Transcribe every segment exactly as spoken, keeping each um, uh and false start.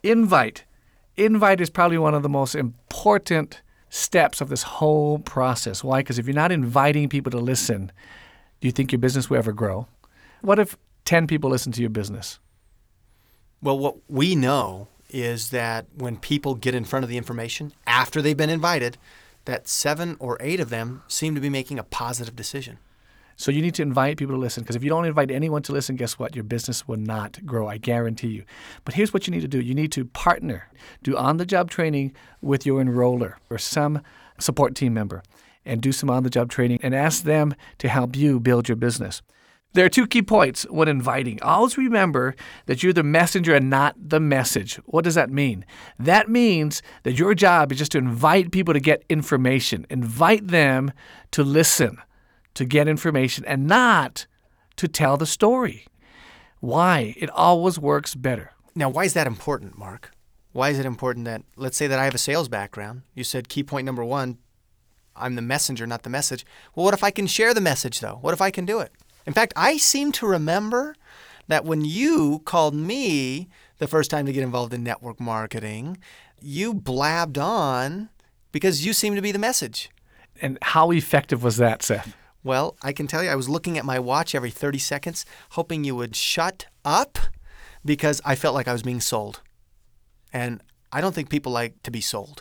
Invite. Invite is probably one of the most important steps of this whole process. Why? Because if you're not inviting people to listen, do you think your business will ever grow? What if ten people listen to your business? Well, what we know is that when people get in front of the information after they've been invited, that seven or eight of them seem to be making a positive decision. So you need to invite people to listen, because if you don't invite anyone to listen, guess what? Your business will not grow, I guarantee you. But here's what you need to do. You need to partner, do on-the-job training with your enroller or some support team member, and do some on-the-job training and ask them to help you build your business. There are two key points when inviting. Always remember that you're the messenger and not the message. What does that mean? That means that your job is just to invite people to get information. Invite them to listen, to get information, and not to tell the story. Why? It always works better. Now, why is that important, Mark? Why is it important that, let's say that I have a sales background. You said key point number one, I'm the messenger, not the message. Well, what if I can share the message, though? What if I can do it? In fact, I seem to remember that when you called me the first time to get involved in network marketing, you blabbed on because you seemed to be the message. And how effective was that, Seth? Well, I can tell you, I was looking at my watch every thirty seconds, hoping you would shut up because I felt like I was being sold. And I don't think people like to be sold.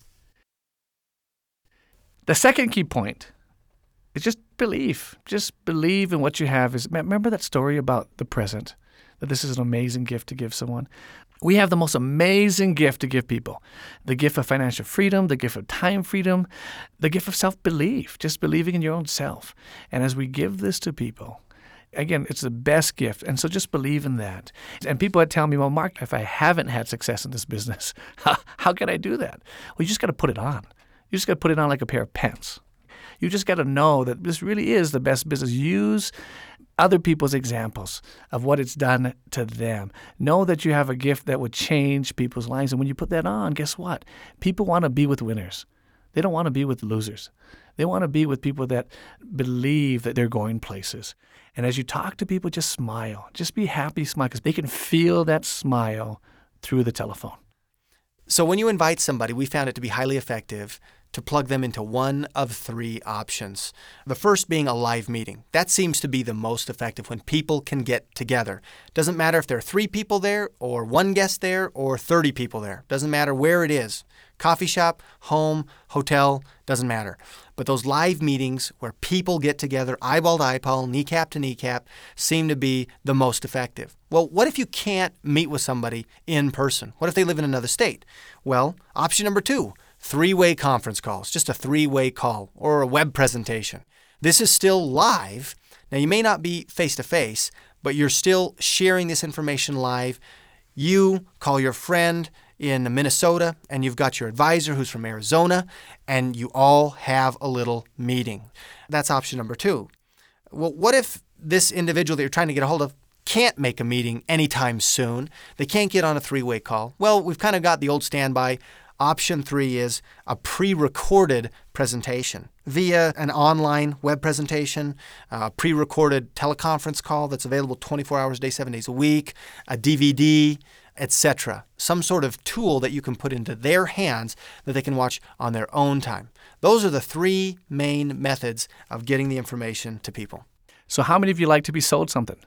The second key point is just believe. Just believe in what you have. Is Remember that story about the present, that this is an amazing gift to give someone? We have the most amazing gift to give people. The gift of financial freedom, the gift of time freedom, the gift of self-belief, just believing in your own self. And as we give this to people, again, it's the best gift. And so just believe in that. And people would tell me, well, Mark, if I haven't had success in this business, how, how can I do that? Well, you just got to put it on. You just got to put it on like a pair of pants. You just got to know that this really is the best business. Use other people's examples of what it's done to them. Know that you have a gift that would change people's lives. And when you put that on, guess what? People want to be with winners. They don't want to be with losers. They want to be with people that believe that they're going places. And as you talk to people, just smile. Just be happy, smile, because they can feel that smile through the telephone. So when you invite somebody, we found it to be highly effective to plug them into one of three options. The first being a live meeting. That seems to be the most effective when people can get together. Doesn't matter if there are three people there or one guest there or thirty people there. Doesn't matter where it is. Coffee shop, home, hotel, doesn't matter. But those live meetings where people get together, eyeball to eyeball, kneecap to kneecap, seem to be the most effective. Well, what if you can't meet with somebody in person? What if they live in another state? Well, option number two, three-way conference calls, just a three-way call or a web presentation. This is still live. Now, you may not be face-to-face, but you're still sharing this information live. You call your friend in Minnesota, and you've got your advisor who's from Arizona, and you all have a little meeting. That's option number two. Well, what if this individual that you're trying to get a hold of can't make a meeting anytime soon? They can't get on a three-way call. Well, we've kind of got the old standby. Option three is a pre-recorded presentation via an online web presentation, a pre-recorded teleconference call that's available twenty-four hours a day, seven days a week, a D V D, et cetera. Some sort of tool that you can put into their hands that they can watch on their own time. Those are the three main methods of getting the information to people. So how many of you like to be sold something?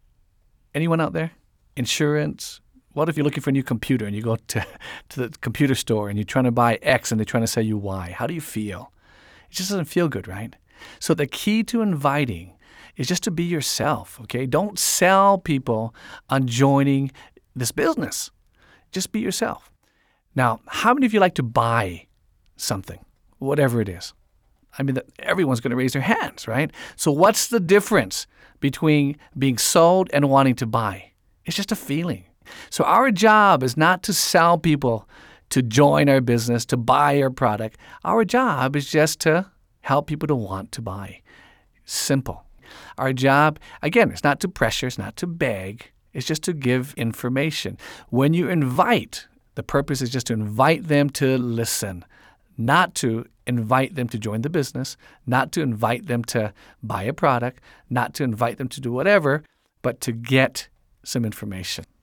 Anyone out there? Insurance? What if you're looking for a new computer and you go to, to the computer store and you're trying to buy X and they're trying to sell you Y? How do you feel? It just doesn't feel good, right? So the key to inviting is just to be yourself, okay? Don't sell people on joining this business. Just be yourself. Now, how many of you like to buy something, whatever it is? I mean, everyone's going to raise their hands, right? So what's the difference between being sold and wanting to buy? It's just a feeling. So our job is not to sell people to join our business, to buy our product. Our job is just to help people to want to buy. Simple. Our job, again, is not to pressure, it's not to beg, it's just to give information. When you invite, the purpose is just to invite them to listen, not to invite them to join the business, not to invite them to buy a product, not to invite them to do whatever, but to get some information.